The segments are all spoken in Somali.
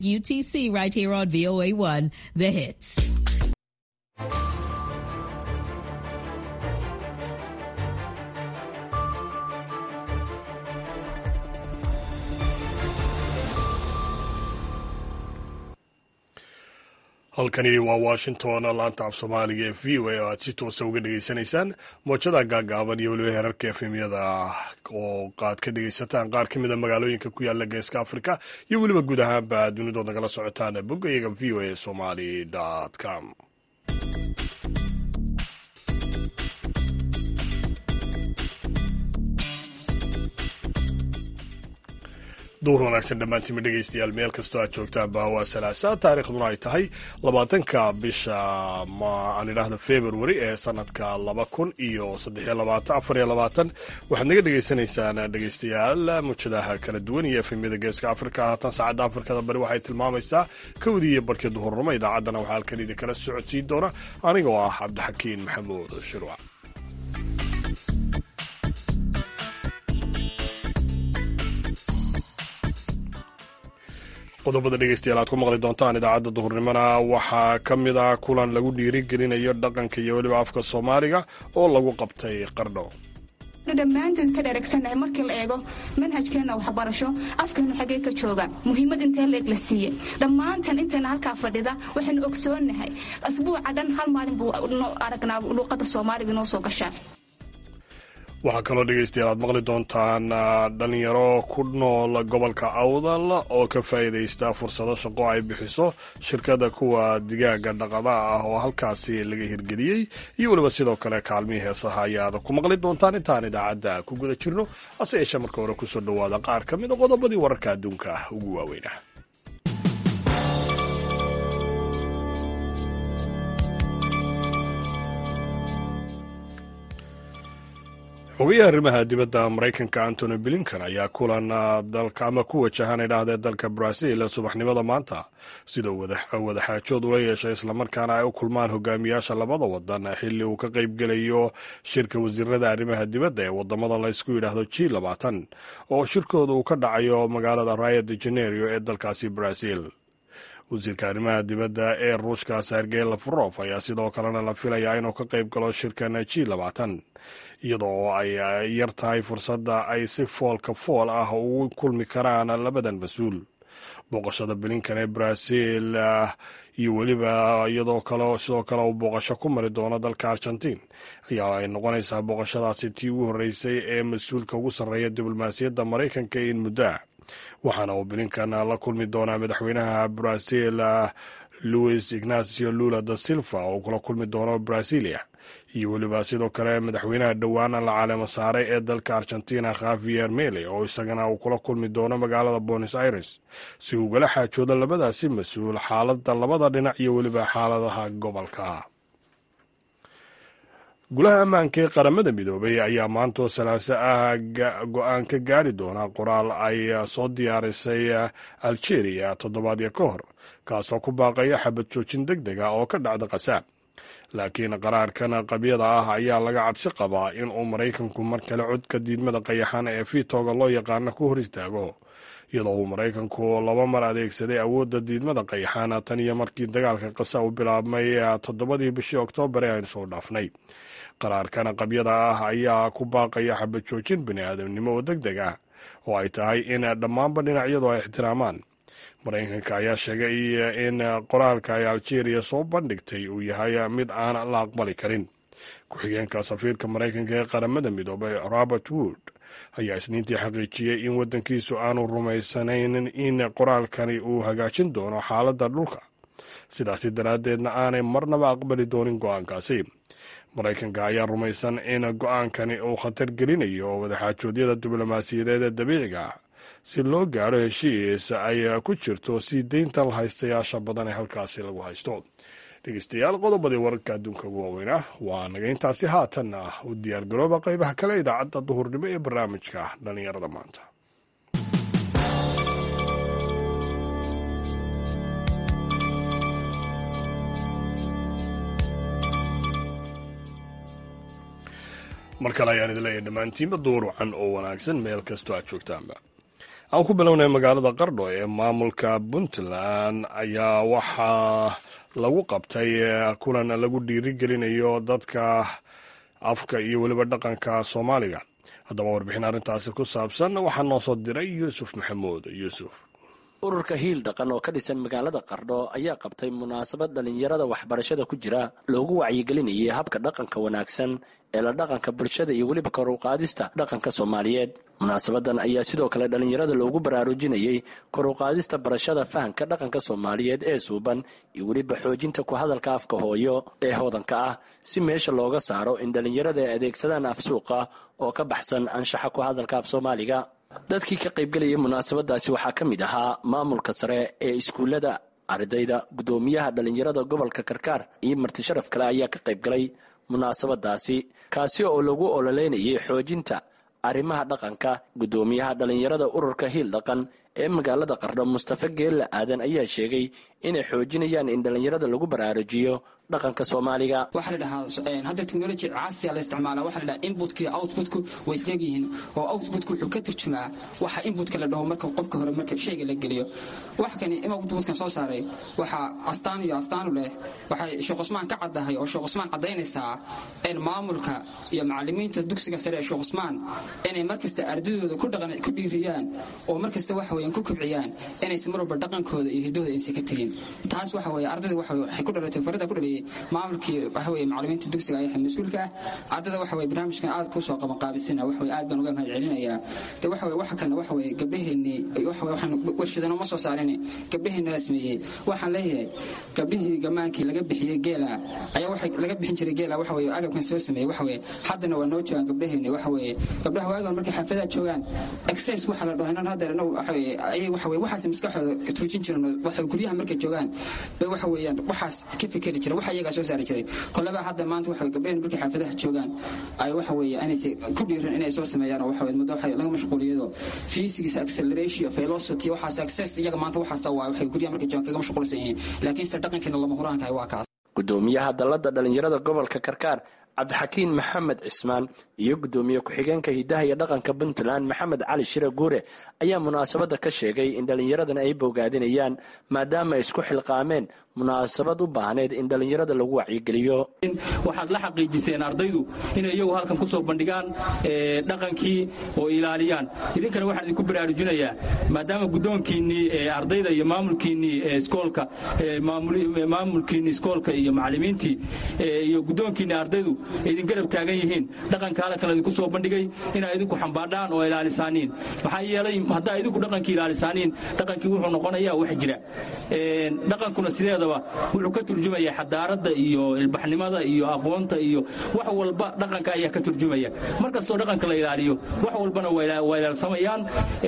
UTC right here on VOA1, The Hits. halkani waa Washington laanta af Soomaaliga ee VOA oo aad si toos ah uga dhageysanaysaan moojada gaagaaban iyo waliba herarka efemyada oo qaad ka dhegeysataan qaar ka mid a magaalooyinka ku yaala Geeska Afrika iyo waliba guud ahaanba dunida nagala socotaan boggayaga voasomali.com. duur wanaagsan dhammaantiinma dhegaystayaal meel kastoo aad joogtaanba waa salaasa taariikhduna ay tahay 20 bisha aan idhaahda February ee sanadka 2023 waxaad naga dhegaysanaysaan dhegaystayaal muujadaha kala duwan iyo efemyada Geeska Afrika haatan saacadda Afrikada bari waxay tilmaamaysaa kowdii iyo barkii duhurnimo idaacaddana waxaa halkan idinkala socodsiin doona anigoo ah Cabdixakiin Maxamuud Shirwa. qodobada dhegeystayaal aad ku maqli doontaan idaacadda duhurnimona waxaa ka mid ah kulan lagu dhiirigelinayo dhaqanka iyo weliba afka Soomaaliga oo lagu qabtay Qardho. dhammaantiin ka dheregsannahay markii la eego manhajkeena waxbarasho afkeenu xagee ka jooga muhiimad intee leeg la siiyey dhammaantan inteena halkaa fadhida waxaynu ogsoonnahay asbuuca dhan hal maalin buu aragnaa luuqadda Soomaaliga inoo soo gashaa. waxaa kaloo dhegeystayaal aad maqli doontaan dhalinyaro ku nool gobolka Awdal oo ka faa'iidaysta fursado shaqo ay bixiso shirkada kuwa digaaga dhaqada ah oo halkaasi laga hirgeliyey iyo waliba sidoo kale kaalmihii heesaha ayaad ku maqli doontaan intaan idaacadda ku guda jirno hase yeeshee marka hore kusoo dhawaada qaar ka mid a qodobadii wararka adduunka ugu waaweynah. xogayaha arrimaha dibadda Maraykanka Antony Blinken ayaa kulan dalka ama ku wajahan idhaahdee dalka Brazil subaxnimada maanta sidoo wadaxaajood ula yeeshay islamarkaana ay u kulmaan hogaamiyaasha labada wadan xilli uu ka qaybgelayo shirka wasiirada arrimaha dibadda ee wadamada la isku yidhaahdo G20 oo shirkooda uu ka dhacayo magaalada Rio de Janeiro ee dalkaasi Brazil. wasiirka arrimaha dibadda ee Ruushka Sergey Lavrov ayaa sidoo kalena la filayaa inuu ka qayb galo shirkan G20 iyadoo ay yar tahay fursadda ay si foolka fool ah ugu kulmi karaan labadan mas-uul. booqashada Blinken ee Brazil iyo weliba sidoo kale uu booqasho ku mari doono dalka Argentina ayaa ay noqonaysaa booqashadaasi tii ugu horreysay ee mas-uulka ugu sarreeya diblomaasiyadda Maraykanka in muddo waxaana uu Blinken la kulmi doonaa madaxweynaha Brazil Luis Ignacio Lula da Silva oo kula kulmi doono Brasilia iyo weliba sidoo kale madaxweynaha dhowaan la caleemo saaray ee dalka Argentina Javier Milei oo isagana uu kula kulmi doono magaalada Buenos Aires si uu ugala xaajoodo labadaasi mas-uul xaaladda labada dhinac iyo weliba xaaladaha gobolka. golaha ammaanka ee qaramada midoobay ayaa maanta salaaso ah go-aan ka gaari doona qoraal ay soo diyaarisay Algeria toddobaadyo ka hor kaasoo ku baaqaya xabad joojin degdega oo ka dhacda Gaza. laakiin qaraarkan qabyada ah ayaa laga cabsi qabaa in uu Maraykanku mar kale codka diidmada qayaxan ee fiitooga loo yaqaano ku hor istaago iyadoo uu Maraykanku laba mar adeegsaday awoodda diidmada qayaxan tan iyo markii dagaalka Gaza uu bilaabmay 7 bishii Oktoobar ee aynu soo dhaafnay. qaraarkan qabyada ah ayaa ku baaqaya xabad joojin bini'aadamnimo oo degdeg ah oo ay tahay in dhammaanba dhinacyadu ay ixtiraamaan. Maraykanka ayaa sheegay in qoraalka ay Algeria soo bandhigtay uu yahay mid aan la aqbali karin. ku-xigeenka safiirka Maraykanka ee qaramada midoobay Robert Wood ayaa isniintii xaqiijiyey in waddankiisu aanu rumaysanayn in qoraalkani uu hagaajin doono xaaladda dhulka sidaasi daraaddeedna aanay marnaba aqbali doonin go'aankaasi. Maraykanka ayaa rumaysan in go'aankani uu khatar gelinayo wadaxaajoodyada diblomaasiyadeed ee dabiiciga ah si loo gaadho heshiis ay ku jirto sii deynta la haystayaasha badan ee halkaasi lagu haysto. dhegeystayaal qodobadii wararka adduunka ugu waaweynah waa naga intaasi haatanna u diyaargarooba qaybaha kale idaacadda duhurnimo ee barnaamijka dhalinyarada maanta. mar kale ayaan idin leeyahay dhammaantiinba duur wacan oo wanaagsan meel kastoo aad joogtaanba. aan ku bilownay magaalada qardho ee maamulka puntland ayaa waxaa lagu qabtay kulan lagu dhiirigelinayo dadka afka iyo weliba dhaqanka soomaaliga. haddaba warbixin arrintaasi ku saabsan waxaa noo soo diray yuusuf maxamuud yuusuf. ururka hiil dhaqan oo ka dhisan magaalada qardho ayaa qabtay munaasabad dhalinyarada waxbarashada ku jira loogu wacyigelinayay habka dhaqanka wanaagsan ee la dhaqanka bulshada iyo weliba kor u qaadista dhaqanka Soomaaliyeed. munaasabadan ayaa sidoo kale dhalinyarada loogu baraarujinayay kor u qaadista barashada fahamka dhaqanka Soomaaliyeed ee suuban iyo weliba xoojinta ku hadalka afka hooyo ee hodanka ah si meesha looga saaro in dhalinyarada ay adeegsadaan af suuqa oo ka baxsan anshaxa ku hadalka af Soomaaliga. dadkii ka qaybgalayay munaasabadaasi waxaa ka mid ahaa maamulka sare ee iskuullada, ardayda, gudoomiyaha dhalinyarada gobolka Karkaar iyo marti sharaf kale ayaa ka qaybgalay munaasabadaasi kaasi oo lagu ololeynayay xoojinta arrimaha dhaqanka. gudoomiyaha dhalinyarada ururka hiil dhaqan ee magaalada Qardho Mustafa Geelle Aadan ayaa sheegay inay xoojinayaan in dhalinyarada lagu baraarujiyo dhaqanka Soomaaliga. waxa la dhahaa hadda technology casri la isticmaala waxa la dhahaa input-ka iyo output-ku way isleeyihiin oo output-ku wuxuu ka turjumaa waxa input-ka la dhaho marka qofka hore marka shayga la geliyo. wax kan output-kan soo saaray waxa astaan u leh waxa Sheekh Usmaan ka cadahay oo Sheekh Usmaan cadeynaysaa in maamulka iyo macallimiinta dugsiga sare ee Sheekh Usmaan inay markasta ardaydoda ku dhiiriyaan oo markasta waxa weeyaan ku kobciyaan inay marba dhaqankooda iyo hidooda inay ka tagin. taas waxa weeye ardayda waxay ku dhalatay farada ku dhaliyay maamulkii waxa weeye macallimiinta dugsiga ay mas'uulka ah. ardayda waxa weeye barnaamijkan aad ku soo qabanqaabisana waxa weeye aad baan uga mahadcelinayaa. waxa weeye waxa kan waxa weeye gabdhaheennii waxa weeye waxaan warshadana ma soo saarin gabdhaheennii sameeyay. waxaan leeyahay gabdhihii gamaankii laga bixiyay geela ayaa waxa laga bixin jiray geela waxa weeye agabkan soo sameeyay. waxa weeye haddana waa noo joogan gabdhaheennii waxa weeye gabdhaha waagaan markay xafladaha joogaan access waxa la dhaho haddana waxa weeye ay waxa weeye waxaas maskaxdooda turjin jireen waxa guryaha markay joogaan bay waxa weeyaan waxaas ka fikiri jireen waxa iyaga soo saari jiray. kolaba hadda maanta waxa gabdhaheena markay xafladaha joogaan ay waxa weeye anaysi ku dhiiran inay soo sameeyaan waxa weeye muddo waxa laga mashquuliyado physics acceleration velocity waxaas access iyaga maanta waxaas waa waxa guryaha markay joogaan kaga mashquulsan yihiin laakiin dhaqankeena lama huraanka waa kaas. gudoomiyaha dalada dhalinyarada gobolka Karkaar Cabdixakiin Maxamed Cismaan iyo gudoomiye ku-xigeenka hidaha iyo dhaqanka Puntland Maxamed Cali Shire Guure ayaa munaasabada ka sheegay in dhalinyaradan ay bogaadinayaan maadaama ay isku xilqaameen munaasabad u baahneed in dhalinyarada lagu wacyigeliyo. waxaad la xaqiijiseen ardaydu inay iyagu halkan ku soo bandhigaan dhaqankii oo ilaaliyaan. idinkana waxaan idinku baraarujinayaa maadaama gudoonkiinii ardayda iyo maamulkiinii iskoolka maamulkiinii iskoolka iyo macallimiintii iyo gudoonkiinii ardaydu idin garab taagan yihiin dhaqanka halkan idinku soo bandhigay inay idinku xambaadhaan oo ilaalisaaniin. maxaa yeelay haddaa idinku dhaqankii ilaalisaaniin dhaqankii wuxuu noqonayaa wax jira. dhaqankuna sideedaba wuxuu ka turjumayaa xadaarada iyo ilbaxnimada iyo aqoonta iyo wax walba dhaqanka ayaa ka turjumaya. markastoo dhaqanka la ilaaliyo wax walbana waa ilaalsamayaan.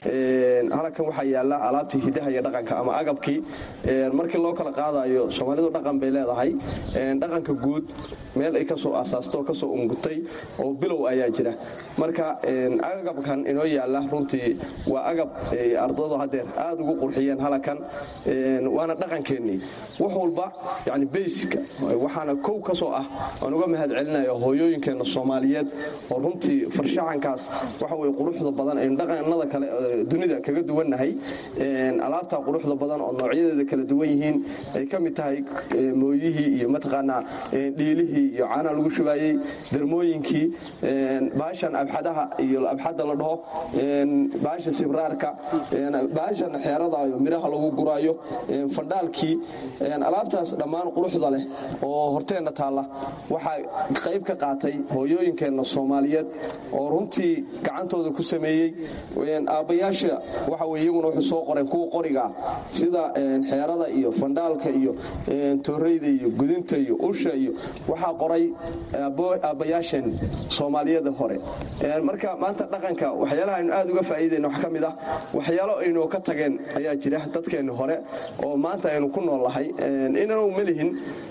halkan waxaa yaala alaabtii hidaha iyo dhaqanka ama agabkii markii loo kala qaadayo Soomaalidu dhaqan bay leedahay. dhaqanka guud meel ay ka soo asaasto ka soo ungutay oo bilow ayaa jira. marka agabkan inoo yaala runtii waa agab ardaydu hadeer aad ugu qurxiyeen halkan waana dhaqankeennii wax walba yani basic waxaana kow ka soo ah aan uga mahadcelinayo hooyooyinkeena Soomaaliyeed oo runtii farshaxankaas waxa way quruxda badan ee dhaqanada kale dunida kaga duwanahay. alaabta quruxda badan oo noocyadeeda kala duwan yihiin ay ka mid tahay mooyihii iyo mataqaana dhiilihii iyo caana lagu shubayay darmooyinkii baashan abxadaha iyo abxada la dhaho baasha sibraarka baashan xeerada iyo miraha lagu guraayo fandaalkii alaabtaas dhammaan quruxda leh oo horteena taala waxa qayb ka qaatay hooyooyinkeena Soomaaliyeed oo runtii gacantooda ku sameeyay aabayaasha waxa way iyaguna wax soo qoreen kuwa qoriga sida xeerada iyo fandaalka iyo tooreyda iyo gudinta iyo usha iyo waxa qoray aabayaashan Soomaaliyeed hore. marka maanta dhaqanka waxyaalaha aynu aad uga faa'iideyno wax kamid ah waxyaalo aynu ka tageen ayaa jira dadkeena hore oo maanta aynu ku noolahay inaanu melihin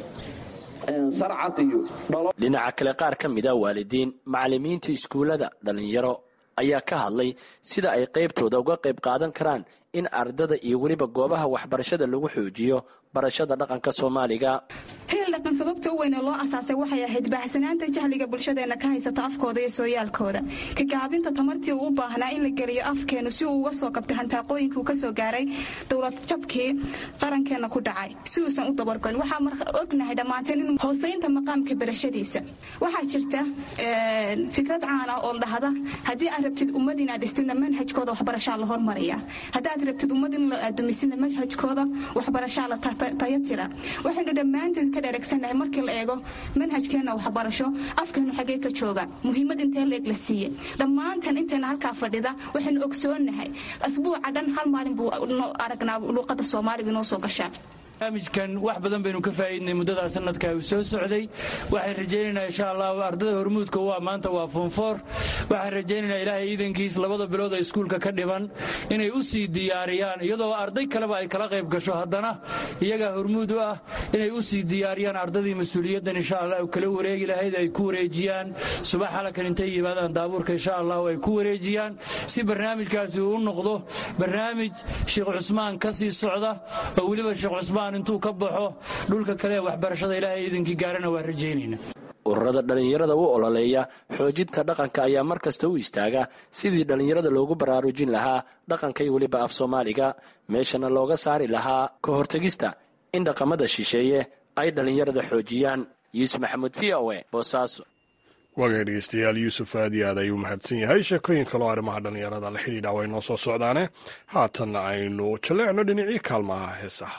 sarcad iyo dhalo. dhinaca kale qaar ka mid ah waalidiin macallimiinta iskuulada dhalinyaro ayaa ka hadlay sida ay qaybtooda uga qayb qaadan karaan in ardada iyo weliba goobaha waxbarashada lagu xoojiyo barashada dhaqanka Soomaaliga. heel dhaqan sababta u weyn ee loo asaasay waxay ahayd baaxsanaanta jahliga bulshadeena ka haysata afkooda iyo sooyaalkooda, ka gaabinta tamartii uu u baahnaa in la geliyo afkeenu si uu uga soo kabto hantaaqooyinkii uu ka soo gaaray dowlad jabkii qarankeena ku dhacay si uusan u dabargoyn. waxaa ognahay dhammaanteen in hoosaynta maqaamka barashadiisa waxaa jirta fikrad caan ah oo dhahda haddii aad rabtid ummad inaad dhistidna manhajkooda waxbarashaa la hormariya, haddaad rabtid ummad in la aadumisina manhajkooda waxbarashaa la tayatira. waxaynu dhammaanteen ka dheregsannahay markii la eego manhajkeena waxbarasho afkeenu xagee ka jooga, muhiimad intee leeg la siiye. dhammaantan inteena halkaa fadhida waxaynu ogsoonnahay asbuuca dhan hal maalin buu aragnaa luuqadda soomaaliga inoo soo gashaa. barnaamijkan wax badan baynu ka faa'iidnay muddada sanadka uu soo socday. waxaan rajaynaynaa insha Allah ardada hormuudka waa maanta waa Fonfor. waxaan rajaynaynaa Ilaahay iidankiis labada bilood ee iskuulka ka dhiban inay u sii diyaariyaan iyadoo arday kaleba ay kala qayb gasho, haddana iyaga hormuud u ah inay u sii diyaariyaan ardadii mas'uuliyaddan insha Allah oo kala wareegi lahayd ay ku wareejiyaan subax halkan intay yimaadaan daabuurka insha Allah ay ku wareejiyaan si barnaamijkaasi uu noqdo barnaamij Sheekh Cusmaan ka sii socda oo waliba Sheekh Cusmaan intuu ka baxo dhulka kale waxbarashada Ilaahay idinkii gaarana waa rajaynayna. ururada dhalinyarada u ololeeya xoojinta dhaqanka ayaa markasta u istaaga sidii dhalinyarada loogu baraarujin lahaa dhaqanka iyo weliba af Soomaaliga, meeshana looga saari lahaa ka hortagista in dhaqamada shisheeye ay dhalinyarada xoojiyaan. Yuusuf Maxamuud, VOA, Boosaaso. waagahay dhegeystayaal, Yuusuf aad iyo aad ayuu mahadsan yahay. sheekooyin kaloo arrimaha dhalinyarada la xidhiidha way noo soo socdaane. haatanna aynu jaleecno dhinacii kaalmaha heesaha.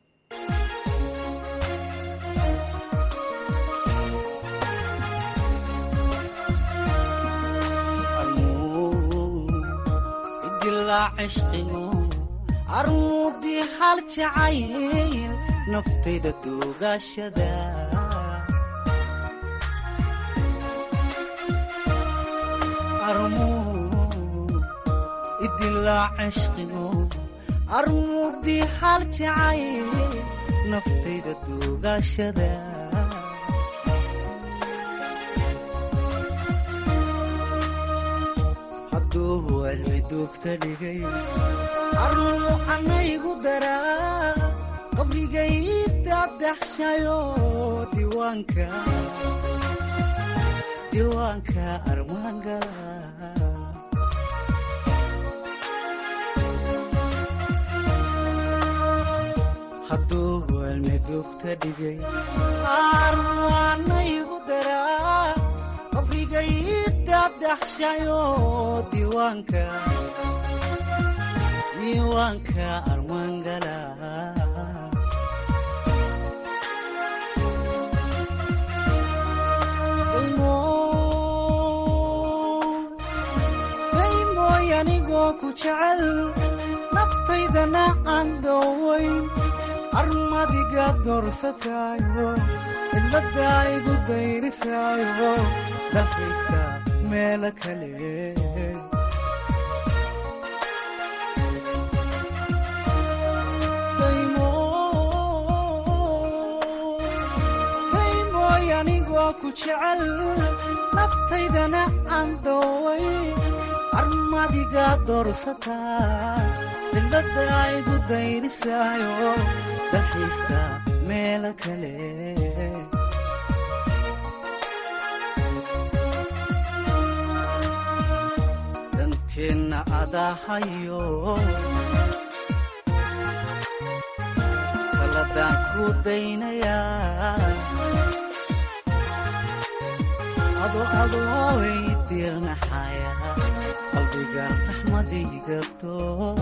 armuudii hal jacayl naftayda duugashada armuudii hal jacayl naftayda duugashada arnuucanaygu daraa qabrigaydaadaxshayo diiwaanka armaangala hadduu walmedugta dhigay arnuucanaygu daraa qabrigaydaadaxshayo diiwaanka armaangala daymoy anigoo ku jecel naftaydana aan doowayn armadiga doorsataayo cidladda igu dayrisaayo dhafaysta meelo kale ku jecel naftaydana aan dooway armadiga doorsataa cidladda igu dayrisaayo dalxiista meelo kale danteenna adahayo taladaan ku daynayaa adooy diirnaxaya qalbiga raxmadii gabto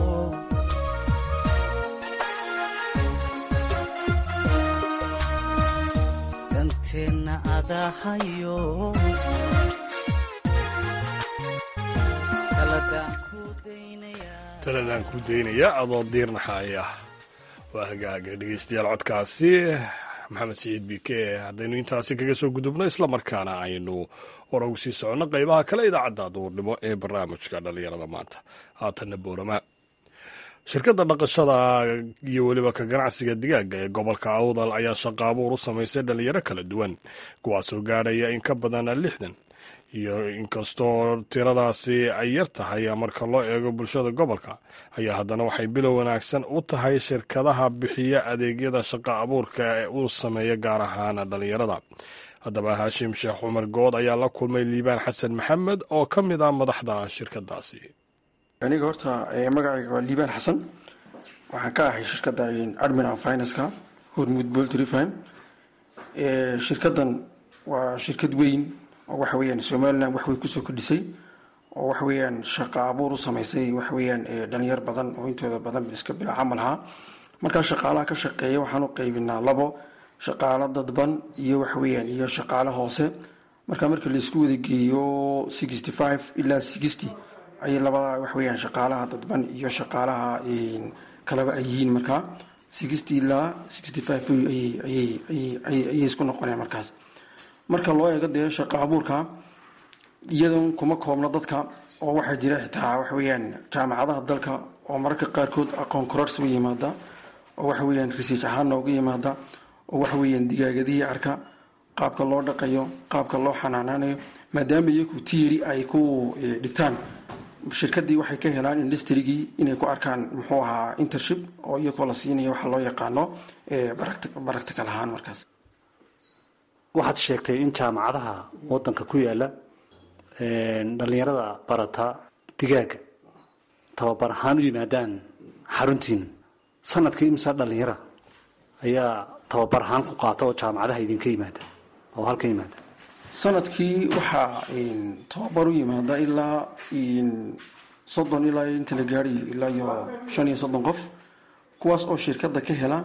danteenna adahayo taladaan ku daynaya adoo diirnaxaya. waa hagaaga dhegeystayaal, codkaasi maxamed siciid bike. haddaynu intaasi kaga soo gudubno islamarkaana aynu hore ugu sii soconno qaybaha kale idaacadda duurnimo ee barnaamijka dhallinyarada maanta. haatanna boorama, shirkadda dhaqashada iyo weliba ka ganacsiga digaaga ee gobolka awdal ayaa shaqo abuur u samaysay dhalinyaro kala duwan, kuwaasoo gaadhaya in ka badan 60. iyo inkastoo tiradaasi ay yar tahay marka loo eego bulshada gobolka ayaa haddana waxay bilow wanaagsan u tahay shirkadaha bixiya adeegyada shaqo abuurka ee uu sameeyo gaar ahaan dhallinyarada. haddaba haashim sheekh cumar good ayaa la kulmay liibaan xasan maxamed oo ka mid ah madaxda shirkadaasi. aniga horta magacayga waa liibaan xasan, waxaan ka ahay shirkadda admin and finance-ka hormuud poultry farm. shirkaddan waa shirkad weyn oo waxa weeyaan somaliland wax way kusoo kordhisay oo waxa weeyaan shaqo abuur u samaysay waxa weeyaan dhalinyar badan oo intooda badan iska bila camal ahaa. markaa shaqaalaha ka shaqeeya waxaan u qaybinaa labo, shaqaalo dadban iyo waxa weeyaan iyo shaqaalo hoose. marka la isku wada geeyo 65 ilaa 60 ayay labada wax weeyaan shaqaalaha dadban iyo shaqaalaha kalaba ay yihiin. markaa 60 ilaa 65 ayay isku noqonayaan. markaas marka loo eego dee shaqo abuurka iyadoon kuma koobno dadka oo waxaa jira xitaa waxa weeyaan jaamacadaha dalka oo mararka qaarkood aqoon kororsi u yimaada oo waxa weeyaan research ahaan nooga yimaada oo waxa weeyaan digaagadihii arka qaabka loo dhaqayo, qaabka loo xanaanaanayo, maadaama iyagu tiiri ay ku dhigtaan. shirkaddii waxay ka helaan industrigii inay ku arkaan muxuu ahaa internship oo iyagoo la siinayo waxa loo yaqaano practical ahaan. markaas waxaad sheegtay in jaamacadaha wadanka ku yaala dhalinyarada barata digaaga tababar ahaan u yimaadaan xaruntiin. sanadkii imisa dhalinyara ayaa tababar ahaan ku qaata oo jaamacadaha idinka yimaada oo halka yimaada? sanadkii waxaa tababar u yimaada ilaa 30 ilaa inta la gaari ilaa iyo 35 qof, kuwaas oo shirkadda ka hela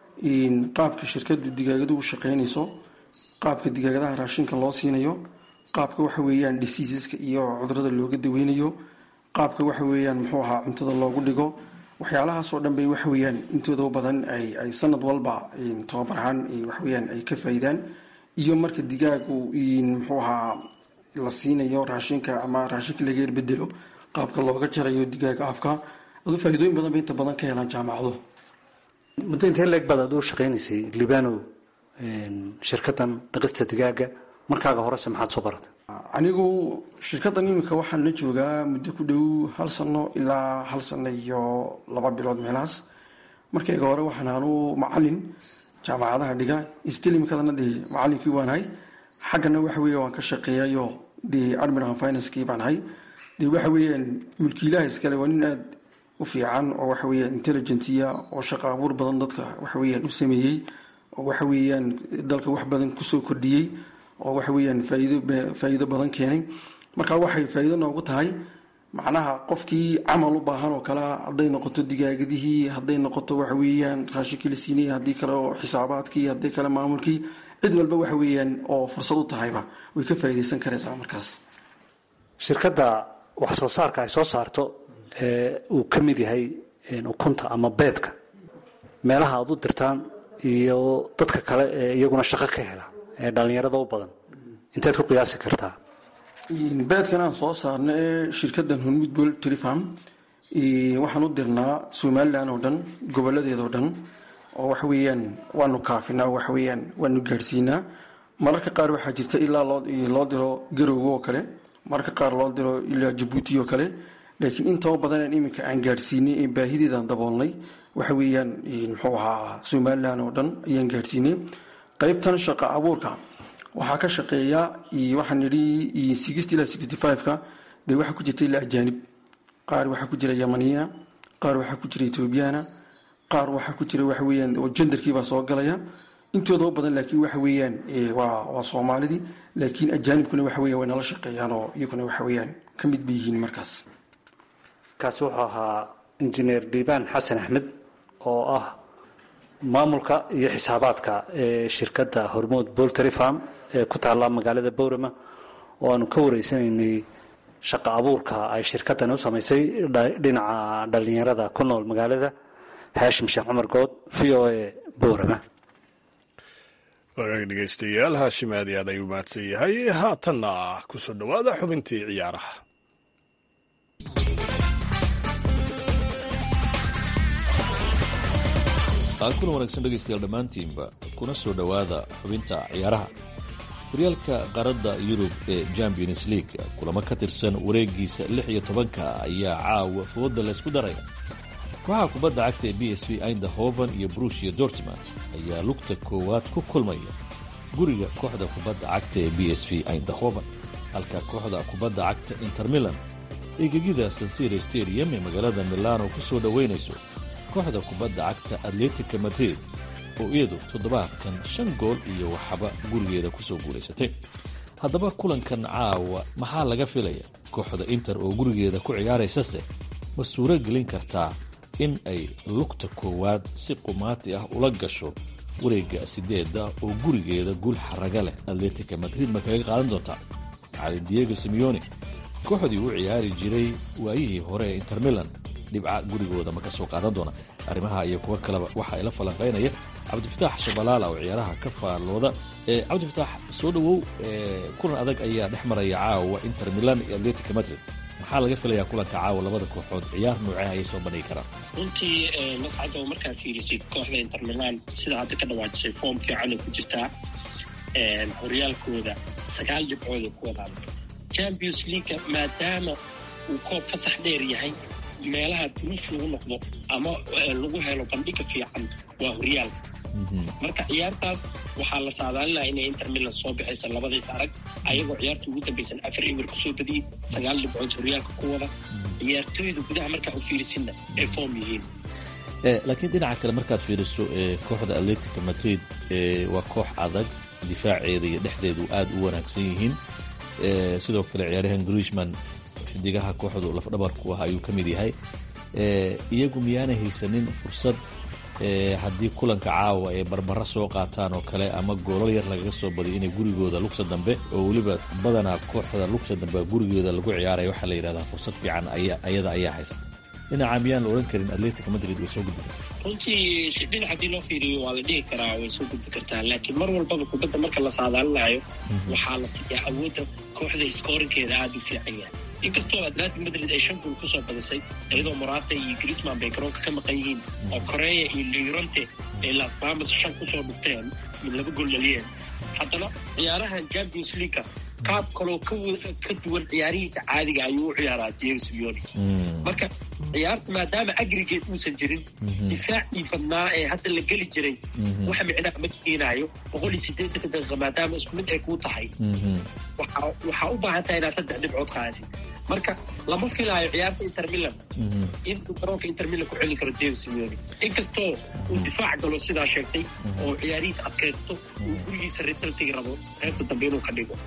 qaabka shirkaddu digaagadu u shaqaynayso, qaabka digaagadaha raashinka loo siinayo, qaabka waxa weeyaan diseaseska iyo cudurrada looga daweynayo, qaabka waxa weeyaan muxuu ahaa cuntada loogu dhigo. waxyaalahaasoo dhan bay waxa weeyaan intooda badan ay sanad walba tababar ahaan waxa weeyaan ay ka faa'iidaan. iyo marka digaagu muxuu ahaa la siinayo raashinka ama raashinka laga bedelo, qaabka looga jarayo digaaga afka, adu faa'iidooyin badan bay inta badan ka helaan jaamacado. muddo intee leeg baad aad u shaqaynaysay liibano shirkaddan dhaqista digaaga? markaaga horese maxaad soo baratay? anigu shirkaddan iminka waxaan la joogaa muddo ku dhow 1 sano ilaa 1 sano iyo 2 bilood meelahaas. markayga hore waxaan aanu macalin jaamacadaha dhiga, istimikadana dee macalinkii waan hay. xaggana waxa weeye waan ka shaqeeyayo dee admin and finance-kii baan hay. dee waxa weeyaan mulkiilaha iskale waa nin aad u fiican oo waxa weeyaan intelligentiya oo shaqo abuur badan dadka waxa weeyaan u sameeyey oo waxa weeyaan dalka wax badan kusoo kordhiyey oo waxa weeyaan faa'iido badan keenay. marka waxay faa'iido noogu tahay macnaha qofkii camal u baahan oo kale, hadday noqoto digaagadihii, hadday noqoto waxa weeyaan raashinkii la siinayay, haddii kale oo xisaabaadkii, haddii kale maamulkii, cid walba waxa weeyaan oo fursad u tahayba way ka faa'iidaysan karaysaa. markaas shirkadda wax soo saarka ay soo saarto uu ka mid yahay ukunta ama beedka, meelaha aad u dirtaan iyo dadka kale ee iyaguna shaqo ka hela ee dhalinyarada u badan, inteed ku qiyaasi kartaa? beedkan aan soo saarno ee shirkaddan hormuud poultry farm waxaan u dirnaa somaliland oo dhan, goboladeeda oo dhan, oo waxa weeyaan waanu kaafinaa, waxa weeyaan waanu gaadhsiinaa. mararka qaar waxaa jirta ilaa loo diro garowga oo kale, mararka qaar loo diro ilaa jabuuti oo kale. laakiin intoo badanaan iminka aan gaadhsiinay ee baahideedaan daboolnay waxa weeyaan muxuu ahaa somaliland oo dhan ayaan gaadhsiinay. qaybtan shaqo abuurka waxaa ka shaqeeya waxaan nidhi 60 ilaa 65ka dee waxaa ku jirta ilaa ajaanib. qaar waxaa ku jira yamaniina, qaar waxaa ku jira etoobiyana, qaar waxaa ku jira waxa weeyaan oo jendarkiibaa soo galaya. intooda u badan laakiin waxa weeyaan waa soomaalidii, laakiin ajaanibkuna waxa weeyaan way nala shaqeeyaan oo iyaguna waxa weeyaan ka mid bay yihiin. markaas kaasi wuxuu ahaa injineer liibaan xasan axmed oo ah maamulka iyo xisaabaadka ee shirkadda hormuud poultry farm ee ku taalla magaalada Boorama, oo aanu ka wareysanaynay shaqo abuurka ay shirkaddan u samaysay dhinaca dhalinyarada ku nool magaalada. haashim sheekh cumar good, VOA Boorama. wagaag dhegeystayaal, haashim aad iyo aad ayuu mahadsan yahay. haatanna kusoo dhawaada xubintii ciyaaraha. kuna wanaagsan dhegaystayaal dhammaantiinba kuna soo dhowaada xubinta ciyaaraha. horyaalka qaaradda yurub ee champions league kulamo ka tirsan wareegiisa 16 ayaa caawa fooda laysku daraya. kooxaha kubadda cagta ee b s v eindhoven iyo Borussia Dortmund ayaa lugta koowaad ku kulmaya guriga kooxda kubadda cagta ee b s v eindhoven, halka kooxda kubadda cagta Inter Milan ay gegida San Siro Stadium ee magaalada Milano ku soo dhaweynayso kooxda kubadda cagta Atletico Madrid oo iyadu toddobaadkan 5 gool iyo waxba gurigeeda ku soo guuleysatay. haddaba kulankan caawa maxaa laga filaya? kooxda Inter oo gurigeeda ku ciyaaraysase ma suuro gelin kartaa in ay lugta koowaad si qumaati ah ula gasho wareegga 8 oo gurigeeda guul xaraga leh Atletico Madrid ma kaga qaadan doontaa? Cali Diego Simeone kooxdii u ciyaari jiray waayihii hore ee Inter Milan dhibca gurigooda ma ka soo qaadan doona? arrimaha iyo kuwa kaleba waxa ay la falanqeynaya Cabdifitaax Shabalaala oo ciyaaraha ka faalooda. Cabdifitaax soo dhawow, kulan adag ayaa dhex maraya caawa Inter Milan iyo Atletico Madrid. maxaa laga filayaa kulanka caawa labada kooxood? ciyaar noocee ayay soo bandhigi karaan? runtii mascado markaad fiirisid kooxda Inter Milan sida hadda ka dhawaajisay foom fiican ku jirtaa, horyaalkooda 9 dhibcood ku wadaan. Champions League maadaama uu koob fasax dheer yahay, meelaha duruuf lagu noqdo ama lagu helo bandhiga fiican waa horyaalka. marka ciyaartaas waxaa la saadaalinayaa inay Inter Milan soo bixaysa labadiis arag ayagoo ciyaarta ugu dambaysan 4-0 ku soo badiyay, 9 dhibcood horyaalka ku wada. ciyaartooyda gudaha markaa u fiirisinna ay foom yihiin. laakiin dhinaca kale markaad fiiriso kooxda Atletico Madrid waa koox adag, difaaceeda iyo dhexdeedu aad u wanaagsan yihiin. sidoo kale ciyaaryahan Griezmann xidigaha kooxdu lafdhabarku ah ayuu ka mid yahay. iyagu miyaana haysanin fursad haddii kulanka caawa ay barbara soo qaataan oo kale ama goolal yar lagaga soo badiyo inay gurigooda lugta dambe, oo weliba badanaa kooxda lugta dambe gurigeeda lagu ciyaaraya waxaa la yidhahdaa fursad fiican ayada ayaa haysata. dhinaca miyaan la odhan karin Atletico Madrid way soo gudbi kartaa? runtii dhinac haddii loo fiiriyo waa la dhihi karaa way soo gudbi kartaa, laakiin mar walbaba kubadda marka la saadaalinayo waxaa la siiyaa awoodda kooxda iskoorinkeeda aad u fiican yahay. inkastoo Atletico Madrid ay 5 gool ku soo badisay iyadoo Morata iyo Griezmann bay garoonka ka maqan yihiin, oo Correa iyo Llorente ay Las Palmas 5 ku soo dhufteen min 2 gool dhaliyeen. haddana ciyaarahan Champions League qaab kaloo ka duwan ciyaarihiisa caadiga ayuu u ciyaaraa Diego Simeone. marka ciyaarta maadaama aggregate uusan jirin, difaacii badnaa ee hadda la geli jiray waxa micnaha ma keenayo 180 daqiiqo maadaama isku mid ay ku tahay. waxaa u baahan tahay inaad 3 dhibcood qaadid. marka lama filaayo ciyaarta Inter Milan in garoonka Inter Milan ku celin karo Diego Simeone, inkastoo uu difaac galo sidaa sheegtay oo ciyaarihiisa adkaysto uu gurigiisa resultiga rabo qaybta dambe inuu ka dhigo.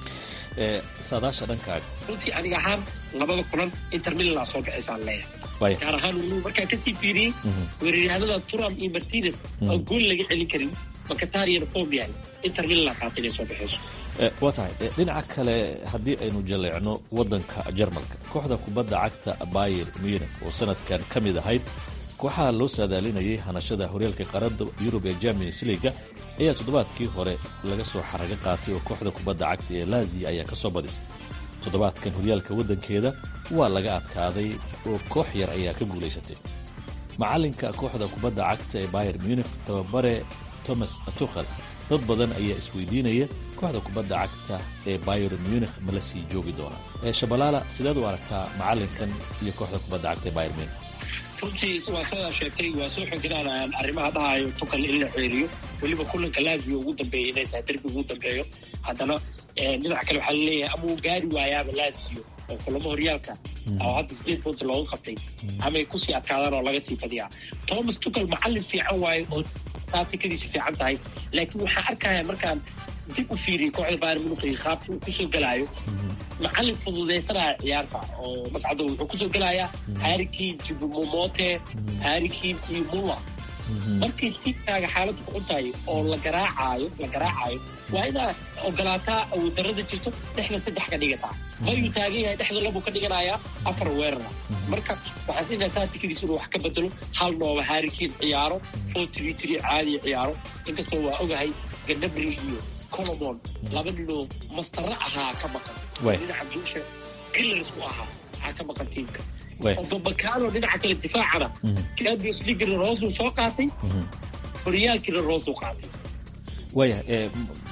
saadaasha dhankaaga runtii aniga ahaan labada kulan Inter Milan la soo bixisaan leeyahay. gaar ahaan uu markaa kasii fiiriyey weeraryahanada Thuram iyo Martinez oo gool laga celin karin, Mkhitaryan form yahay, Inter Milan la qaatay inay soo bixiso. waa tahay dhinaca kale haddii aynu jaleecno waddanka Jarmalka, kooxda kubadda cagta Bayern Munich oo sanadkan ka mid ahayd kooxaha loo saadaalinayay hanashada horyaalka qaaradda Yurub ee Champions League ayaa toddobaadkii hore laga soo xaraga qaatay oo kooxda kubadda cagta ee Lazio ayaa ka soo badisay. toddobaadkan horyaalka waddankeeda waa laga adkaaday oo koox yar ayaa ka guulaysatay. macalinka kooxda kubadda cagta ee Bayern Munich tababare Thomas Tuchel, dad badan ayaa isweydiinaya kooxda kubadda cagta ee Bayern Munich ma la sii joogi doonaa? Shabalaala, sideed u aragtaa macalinkan iyo kooxda kubadda cagta ee Bayern Munich? runtii waa sidaa sheegtay, waa soo xoginayaan arrimaha dhahayo Tuchel in la xeeriyo, weliba kulanka Lazio ugu dambeeyay inay tahay derbi ugu dambeeyo. haddana dhinaca kale waxaa laleeyahay ama uu gaari waayaaba Lazio oo kulamo horyaalka oo hadda 8 points looga qabtay, ama ay kusii adkaadaan oo laga sii fadiyaa. Thomas Tuchel macallin fiican waayo oo tacticadiisa fiican tahay, laakiin waxaa arkaya markaan dib u fiiriyay kooxda Bayern Munich iyo qaabka uu kusoo galaayo, macallin fududaysanaya ciyaarta oo mascado wuxuu kusoo galayaa Harry Kane, Momote, Harry Kane iyo Muller. markii tiimkaaga xaaladdu ku cuntahay oo la garaacayo waa inaad ogolaataa awood darrada jirto, dhexda 3 ka dhigataa. ayuu taagan yahay dhexda 2 ka dhiganayaa 4 weerar. marka waxaa siinaa tacticadiisa inuu wax ka bedelo, hal nooba Harry Kane ciyaaro, 4-3-3 caadi ciyaaro. inkastoo waa ogahay Gnabry iyo Colomon 2 ninoo mastara ahaa ka maqan, dhinaca guusha killers u ahaa waxaa ka maqan tiimka. Obamecano dhinaca kale difaacana Champions League Rose soo qaatay, horyaalkii Rose qaatay. waya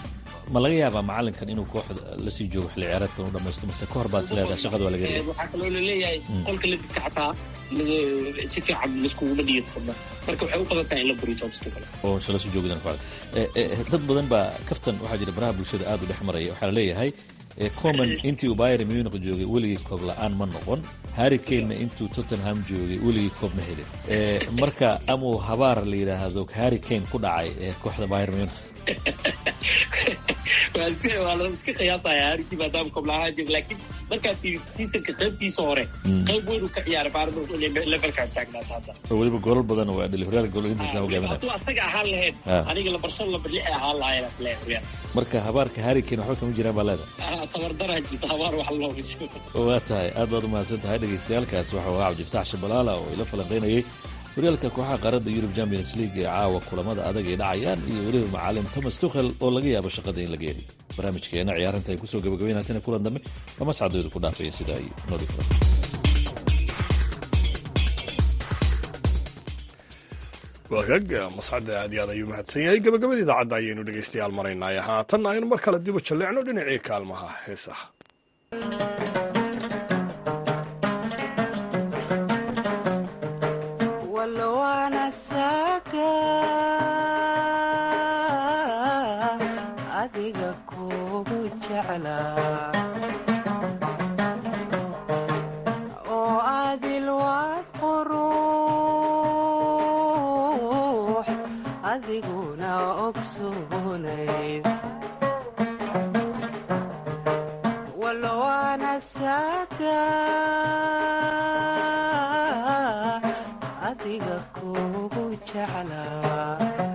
ma laga yaabaa macalinkan inuu kooxda lasii joogo xilli ciyaareedkan u dhamaysto mase ka hor baad is leedahay shaqada waa laga leeyahay waxaa kaloo laleeyahay qolka labiska xataa si fiican laskuguma dhiyad fadna marka waxay u badan tahay in la buriyo Thomas Tuchel oo shala soo joogdan kooxda dad badan baa kaftan waxaa jira baraha bulshada aad u dhex maraya waxaa leeyahay Coman intii uu Bayern Munich joogay weligii koob la'aan ma noqon Harry Kane intuu Tottenham joogay weligii koob ma helin marka amuu habaar la yiraahdo Harry Kane ku dhacay kooxda Bayern Munich waa la iska qiyaasaya Harry maadaama koob la'aan jiro laakiin markaa seasonka qaybtiisa hore qayb weyn uu ka ciyaaray Bayern levelka taagnaata hadda weliba goolal badan waa dhali horyaalka gool intiisa hogaaminaya hadduu asaga ahaan lahayd aniga la barsan la bidlix ahaan lahayn marka habaarka Harry Kane waxba kama jiraan baa leedahay tabardara jirta habaar wax loo wajho waa tahay aad baad u mahadsan tahay dhagaystayaalkaas waxa uu Cabdifataax Shabalaala oo ila falanqeynayay horyaalka kooxaha qaaradda Europe Champions League ee caawa kulamada adag ay dhacayaan iyo weliba macalin Thomas Tuchel oo laga yaabo shaqada in la geeyo barnaamijkeena ciyaaranta ay kusoo gabagabeynayaan kulan dambe kama sacadoodu ku dhaafay sida ay noo dhigto wagaga mascada aad iyo aad ayuu mahadsan yahay gabagabada idaacadda ayaynu dhegaystayaal maraynay haatan aynu mar kale dib u jalleecno dhinacii kaalmaha heesaha adiga kugu jeclaa oo adil waad quruux adiguna ogsoonayd walwaana saaga adiga kugu jeclaa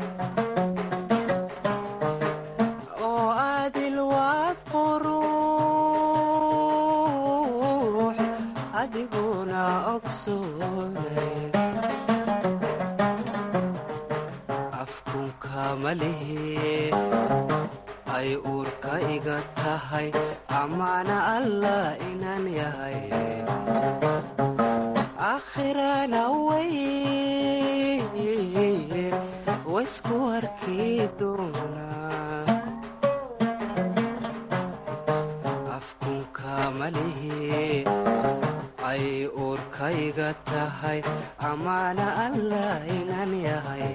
afkunka malihi ay uurka iga tahay amaana allah inaan yahay aakhirana way waysku arki doonaa afkunka malihi ay uurka iga tahay amaana allah inaan yahay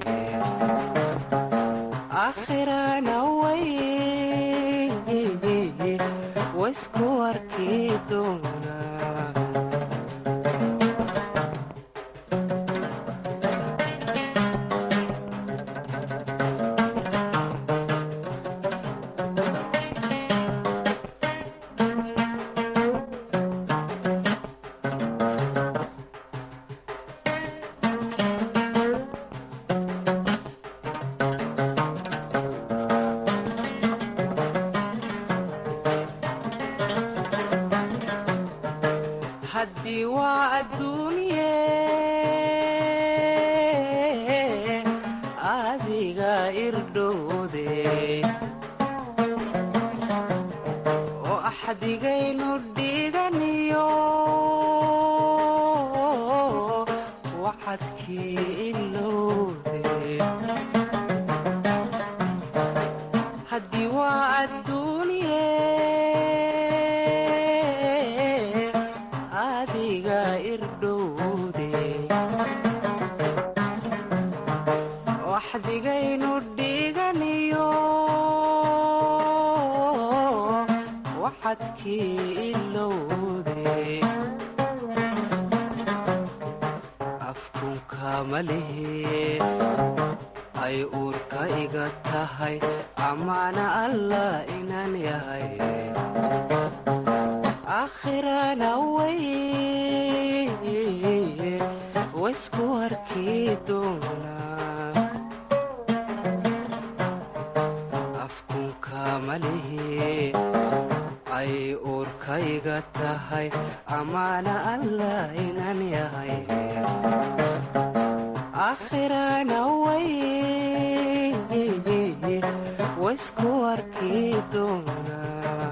aakhirana way waysku arki doonaa haddii waa adduunye adiga irdhowde oo axdigaynu dhiganiyo waxadkii ilowde haddii waa adduunye waxdigaynu dhiganiyo waxadkii ilowde afkunka malihi ay uurka iga tahay amaana allah inaan yahay aakhirana way waysku arki doonaa afkunka malihi ay uurka iga tahay amaana allah inaan yahay aakhirana way waysku arki doonaa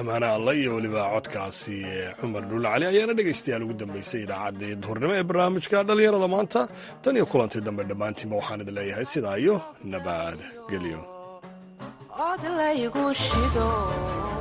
amaana alla iyo weliba codkaasi cumar dhuule cali ayaana dhegaystayaal ugu dambaysay idaacaddii duhurnimo ee barnaamijka dhallinyarada maanta tan iyo kulantii dambe dhammaantiinba waxaan idin leeyahay sidaa iyo nabad gelyo od laygu shido